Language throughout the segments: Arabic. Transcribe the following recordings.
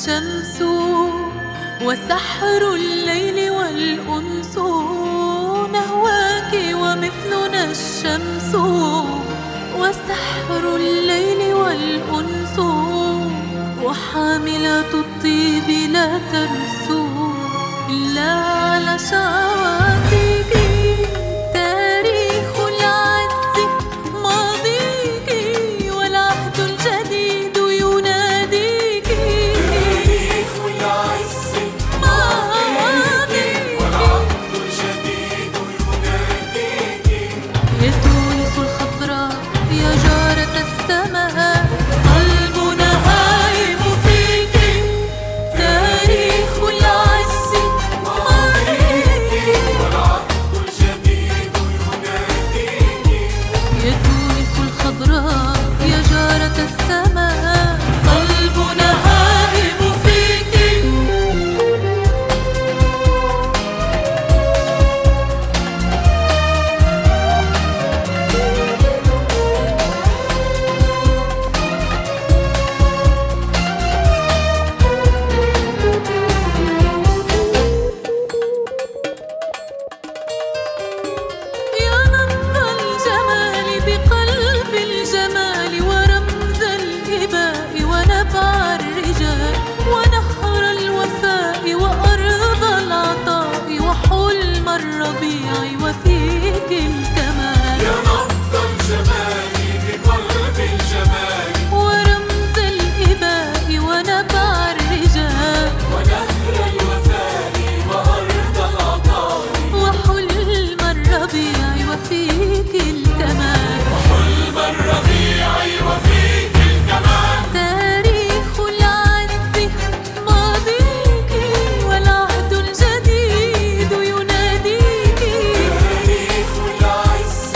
الشمس وسحر الليل والأنس، نهواك ومثلنا الشمس وسحر الليل والأنس، وحاملة الطيب لا ترسو إلا على شعواتك. تاريخ العز ماضيك والعهد الجديد يناديك. تاريخ العز ماضيك والعهد الجديد يناديك. يا تونس الخضراء يا جارة السماء، قلبنا هائم فيك. تاريخ العز ماضيك والعهد الجديد يناديك. يا تونس الخضراء يا جارة السماء، قلبنا هائم فيك. يا نبض الجمال بقلب الجمال، ورمز الهباء ونبع الرجال، ونهر الوفاء وأرض العطاء، وحلم الربيع وفيك الكمال. يا نبض الجمال بقلب الجمال، ورمز الهباء ونبع الرجال، ونهر الوفاء وأرض العطاء، وحلم الربيع وفيك الكمال. وحلم الربيع وفيك الكمال. تاريخ العز ماضيك والعهد الجديد يناديك. تاريخ العز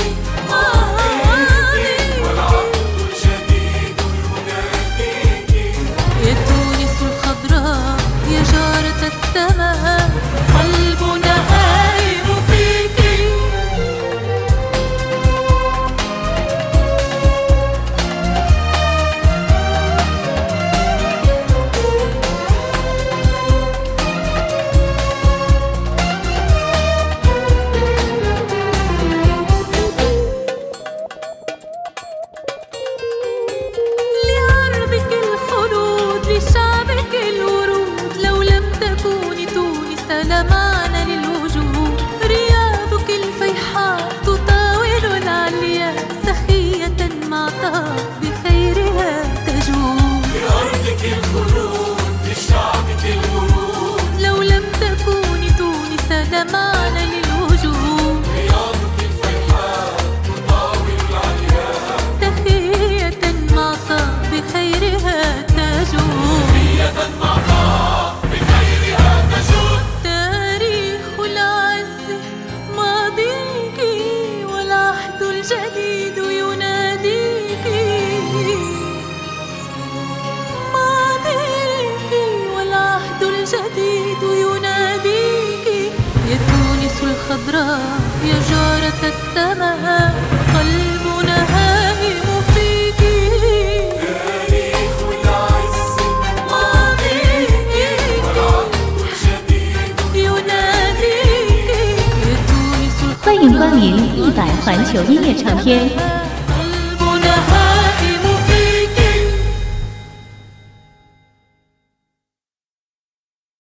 ماضيك والعهد الجديد يناديك. يا تونس الخضراء يا جارة السماء، قلبنا هائم فيك. لأرضك الخلود لشعبك الورود، لو لم تكوني تونس لمعنى للوجود. رياضك الفيحاء تطاول العليا، سخية معطاء بخيرها تجود. لأرضك الخلود لشعبك الورود، لو لم تكوني تونس لمعنى للوجود. رياضك الفيحاء تطاول العليا، سخية معطاء بخيرها تجود. سخية معطاء بخيرها تجود. تاريخ العز ماضيك والعهد الجديد يناديك. ماضيك والعهد الجديد يناديك. يا تونس الخضراء يا جارة السماء، قلبنا هائم فيك. تاريخ العز ماضيك والعهد الجديد يناديك. يا تونس 欢迎光临一百环球音乐唱片，